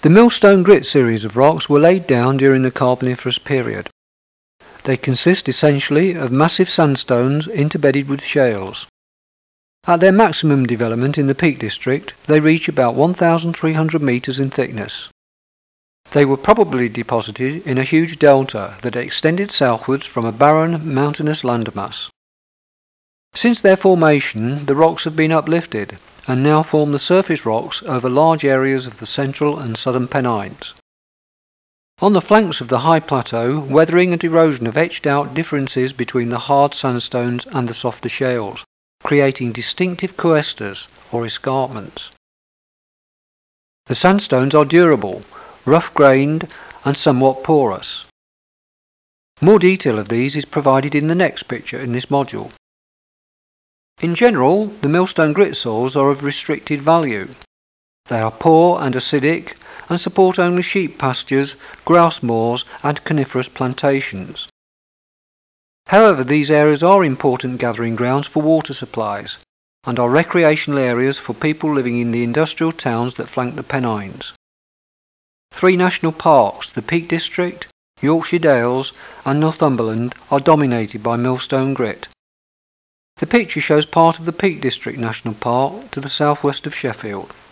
The Millstone Grit series of rocks were laid down during the Carboniferous period. They consist essentially of massive sandstones interbedded with shales. At their maximum development in the Peak District, they reach about 1,300 metres in thickness. They were probably deposited in a huge delta that extended southwards from a barren, mountainous landmass. Since their formation, the rocks have been uplifted and now form the surface rocks over large areas of the central and southern Pennines. On the flanks of the high plateau, weathering and erosion have etched out differences between the hard sandstones and the softer shales, creating distinctive cuestas or escarpments. The sandstones are durable, rough-grained and somewhat porous. More detail of these is provided in the next picture in this module. In general, the Millstone Grit soils are of restricted value. They are poor and acidic and support only sheep pastures, grouse moors and coniferous plantations. However, these areas are important gathering grounds for water supplies and are recreational areas for people living in the industrial towns that flank the Pennines. 3 national parks, the Peak District, Yorkshire Dales and Northumberland, are dominated by Millstone Grit. The picture shows part of the Peak District National Park to the southwest of Sheffield.